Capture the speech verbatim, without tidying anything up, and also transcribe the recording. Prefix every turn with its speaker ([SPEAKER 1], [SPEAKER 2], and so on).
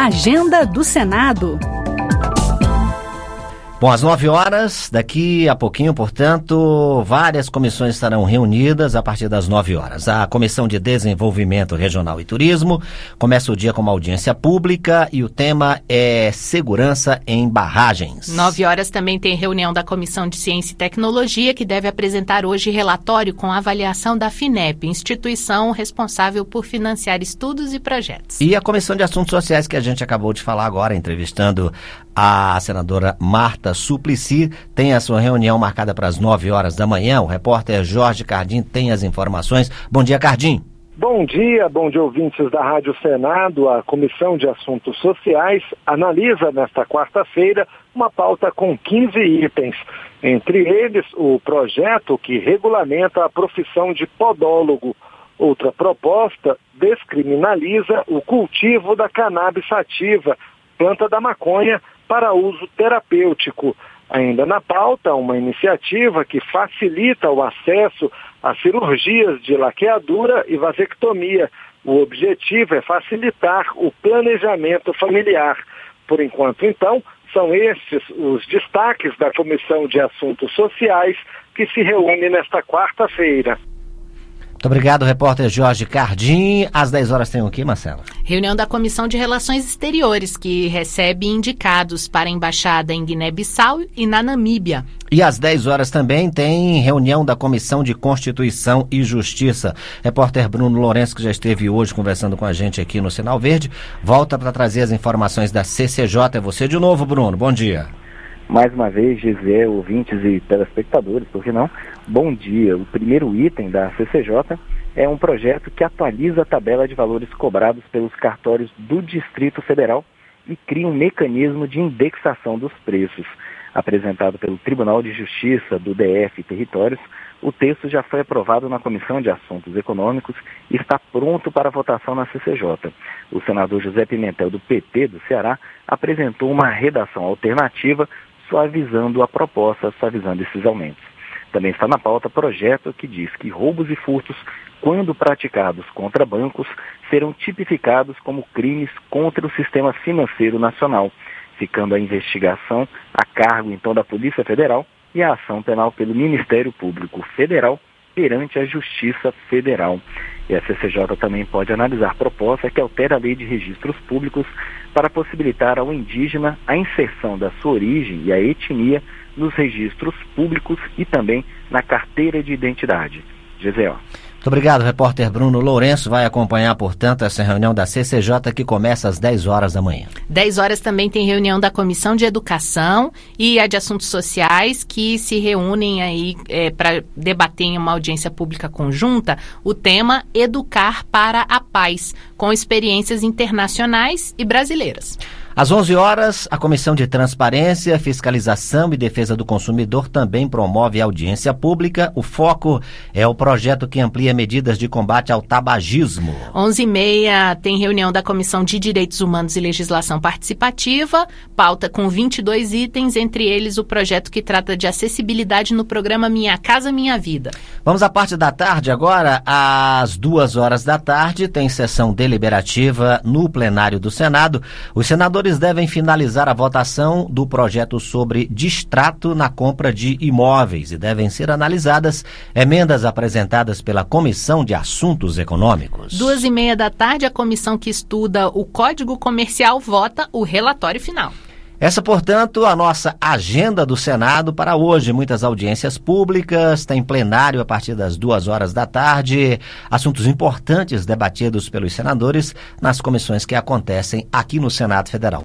[SPEAKER 1] Agenda do Senado.
[SPEAKER 2] Bom, às nove horas, daqui a pouquinho, portanto, várias comissões estarão reunidas a partir das nove horas. A Comissão de Desenvolvimento Regional e Turismo começa o dia com uma audiência pública e o tema é segurança em barragens.
[SPEAKER 3] Nove horas também tem reunião da Comissão de Ciência e Tecnologia, que deve apresentar hoje relatório com avaliação da FINEP, instituição responsável por financiar estudos e projetos.
[SPEAKER 2] E a Comissão de Assuntos Sociais, que a gente acabou de falar agora, entrevistando a senadora Marta Suplicy, tem a sua reunião marcada para as nove horas da manhã. O repórter Jorge Cardim tem as informações. Bom dia, Cardim.
[SPEAKER 4] Bom dia, bom dia, ouvintes da Rádio Senado. A Comissão de Assuntos Sociais analisa nesta quarta-feira uma pauta com quinze itens. Entre eles, o projeto que regulamenta a profissão de podólogo. Outra proposta descriminaliza o cultivo da cannabis sativa, planta da maconha, para uso terapêutico. Ainda na pauta, uma iniciativa que facilita o acesso a cirurgias de laqueadura e vasectomia. O objetivo é facilitar o planejamento familiar. Por enquanto, então, são estes os destaques da Comissão de Assuntos Sociais que se reúne nesta quarta-feira.
[SPEAKER 2] Muito obrigado, repórter Jorge Cardim. Às dez horas tem o quê, Marcela?
[SPEAKER 3] Reunião da Comissão de Relações Exteriores, que recebe indicados para a embaixada em Guiné-Bissau e na Namíbia.
[SPEAKER 2] E às dez horas também tem reunião da Comissão de Constituição e Justiça. Repórter Bruno Lourenço, que já esteve hoje conversando com a gente aqui no Sinal Verde, volta para trazer as informações da C C J. É você de novo, Bruno. Bom dia.
[SPEAKER 5] Mais uma vez, Gisele, ouvintes e telespectadores, por que não? Bom dia. O primeiro item da C C J é um projeto que atualiza a tabela de valores cobrados pelos cartórios do Distrito Federal e cria um mecanismo de indexação dos preços. Apresentado pelo Tribunal de Justiça do D F e Territórios, o texto já foi aprovado na Comissão de Assuntos Econômicos e está pronto para votação na C C J. O senador José Pimentel, do P T do Ceará, apresentou uma redação alternativa suavizando a proposta, suavizando esses aumentos. Também está na pauta projeto que diz que roubos e furtos, quando praticados contra bancos, serão tipificados como crimes contra o sistema financeiro nacional, ficando a investigação a cargo, então, da Polícia Federal e a ação penal pelo Ministério Público Federal perante a Justiça Federal. E a C C J também pode analisar proposta que altera a Lei de Registros Públicos para possibilitar ao indígena a inserção da sua origem e a etnia nos registros públicos e também na carteira de identidade. G Z O.
[SPEAKER 2] Muito obrigado, repórter Bruno Lourenço. Vai acompanhar, portanto, essa reunião da C C J que começa às dez horas da manhã.
[SPEAKER 3] dez horas também tem reunião da Comissão de Educação e a de Assuntos Sociais, que se reúnem aí é, para debater em uma audiência pública conjunta o tema Educar para a Paz, com experiências internacionais e brasileiras.
[SPEAKER 2] Às onze horas, a Comissão de Transparência, Fiscalização e Defesa do Consumidor também promove audiência pública. O foco é o projeto que amplia medidas de combate ao tabagismo.
[SPEAKER 3] onze e meia tem reunião da Comissão de Direitos Humanos e Legislação Participativa, pauta com vinte e dois itens, entre eles o projeto que trata de acessibilidade no programa Minha Casa Minha Vida.
[SPEAKER 2] Vamos à parte da tarde agora. Às duas horas da tarde tem sessão deliberativa no plenário do Senado. Os senadores devem finalizar a votação do projeto sobre distrato na compra de imóveis e devem ser analisadas emendas apresentadas pela Comissão de Assuntos Econômicos.
[SPEAKER 3] Duas e meia da tarde, a comissão que estuda o Código Comercial vota o relatório final.
[SPEAKER 2] Essa, portanto, a nossa agenda do Senado para hoje. Muitas audiências públicas, tem plenário a partir das duas horas da tarde, assuntos importantes debatidos pelos senadores nas comissões que acontecem aqui no Senado Federal.